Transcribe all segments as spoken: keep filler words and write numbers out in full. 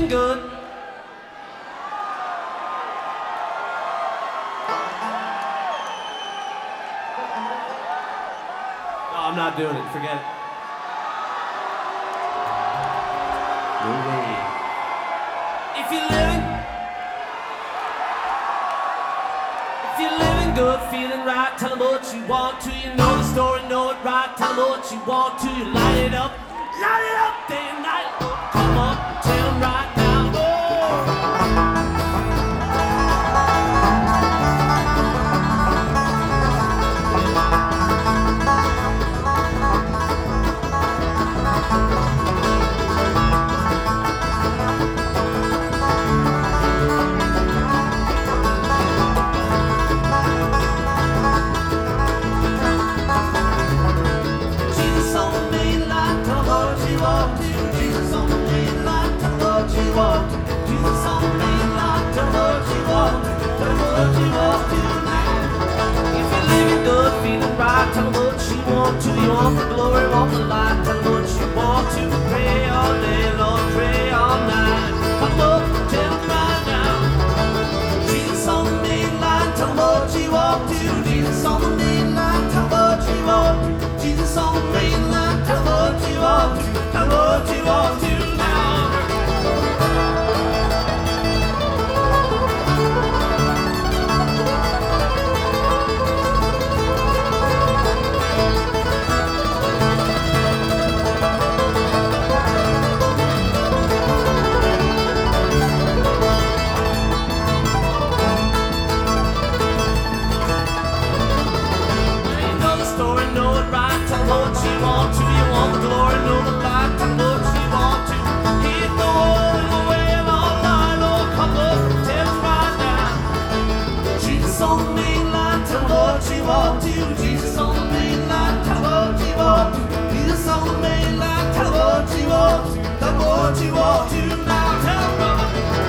living good. No, I'm not doing it. Forget it. No way. If you're living, if you're living good, feeling right, tell them what you want to. You know the story, know it right. Tell them what you want to. You light it up, light it up day and night. Come on, tell them right now. Tell them what you want to, you want the glory, want the light. Tell them what you want to, pray all day, Lord, pray all night. Come up, tell them right now. Jesus on the main line, tell them what you want to. Jesus on the main line, tell them what you want to. Jesus on the main line, tell them what you want to. Tell them what you want to now. Jesus on the main line, tell what you want to. Jesus on the main line, tell what you want to. Tell what you want to now, tell brother.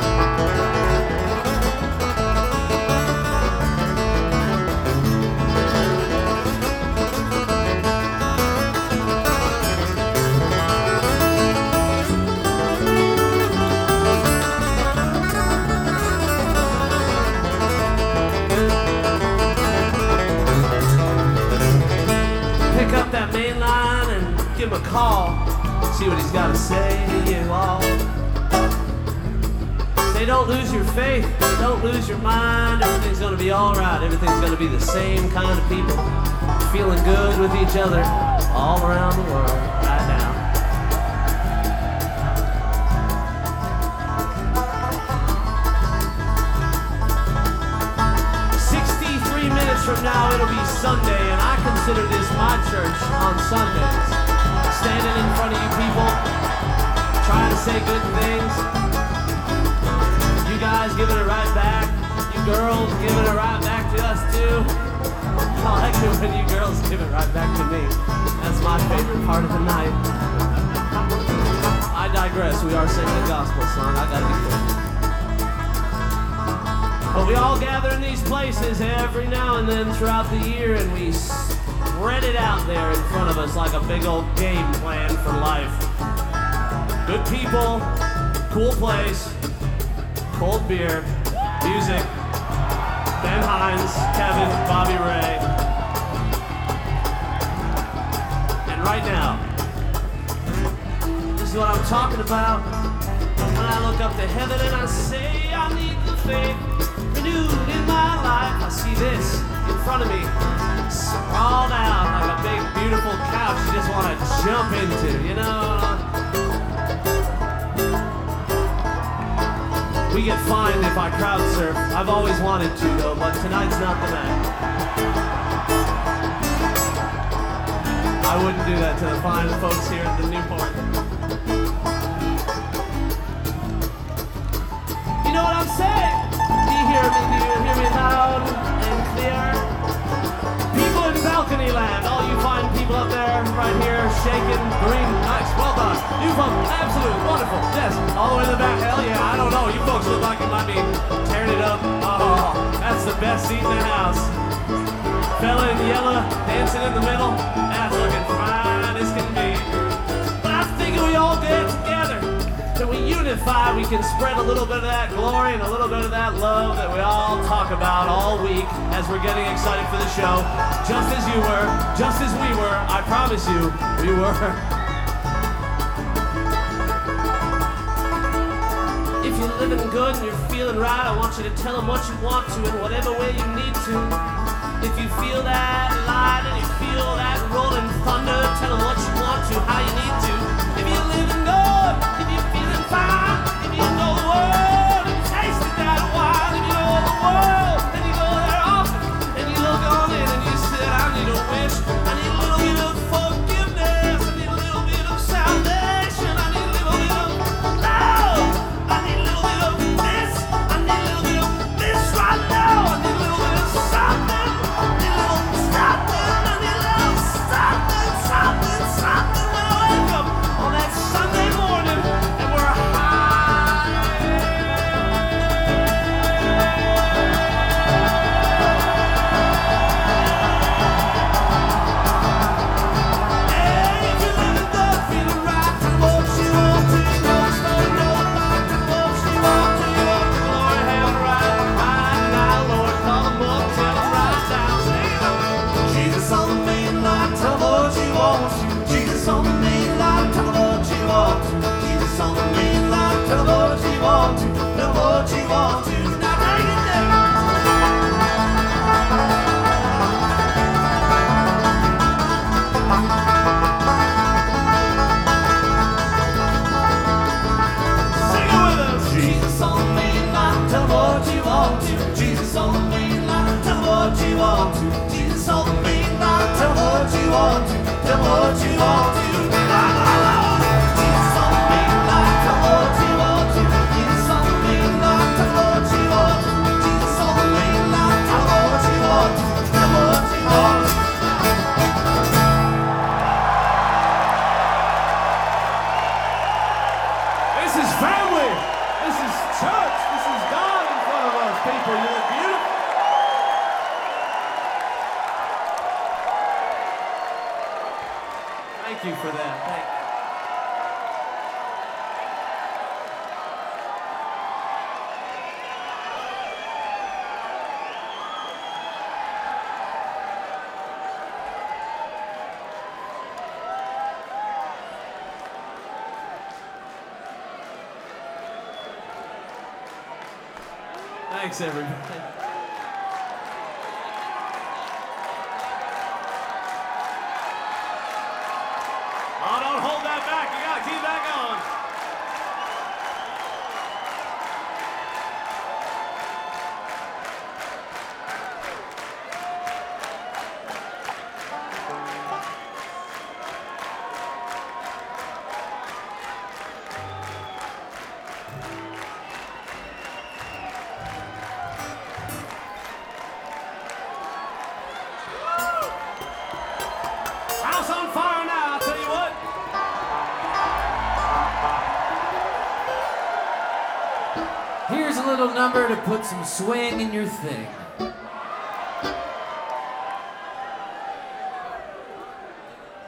Pick up that main line and give him a call. See what he's got to say to you all. Say don't lose your faith, don't lose your mind. Everything's gonna be alright. Everything's gonna be the same kind of people, feeling good with each other all around the world right now. sixty-three minutes from now it'll be Sunday, and I consider this my church on Sundays. Standing in front of you people, trying to say good things. You guys giving it right back. You girls giving it right back to us too. I like it when you girls give it right back to me. That's my favorite part of the night. I digress. We are singing a gospel song. I gotta be careful. But we all gather in these places every now and then throughout the year, and we spread it out there in front of us like a big old game plan for life. Good people, cool place, cold beer, music, Ben Hines, Kevin, Bobby Ray. And right now, this is what I'm talking about. When I look up to heaven and I say I need the faith renewed in my life, I see this in front of me, sprawled out like a big, beautiful couch you just want to jump into, you know? We get fined if I crowd surf. I've always wanted to, though, but tonight's not the night. I wouldn't do that to the fine folks here at the Newport. You know what I'm saying? Do you hear me? Do you hear me loud and clear? People in balcony land, all you fine people up there, right here, shaking, green, nice, well done. You folks, absolute, wonderful, yes. All the way to the back, hell yeah, I don't know. You folks look like you might be tearing it up. Oh, that's the best seat in the house. Fella in yellow, dancing in the middle, that's looking fine as can be. But I figure we all get together, and we unite. unify, we can spread a little bit of that glory and a little bit of that love that we all talk about all week as we're getting excited for the show. Just as you were, just as we were, I promise you, we were. If you're living good and you're feeling right, I want you to tell them what you want to in whatever way you need to. If you feel that light and you feel that rolling thunder, tell them what you want to, how you need to. If you're living good, if you're feeling fine, if you know the world and you tasted that wine, if you know the world and you go there often and you look on in and you said, I need a wish, I need a little bit of forgiveness, I need a little bit of salvation, I need a little bit of love, I need a little bit of this, I need a little bit of this right now, I need a little bit of something. Thank you for that. Thank you. Thanks, everybody. Oh, don't hold that back. You gotta keep that going. House on fire now, I'll tell you what. Here's a little number to put some swing in your thing.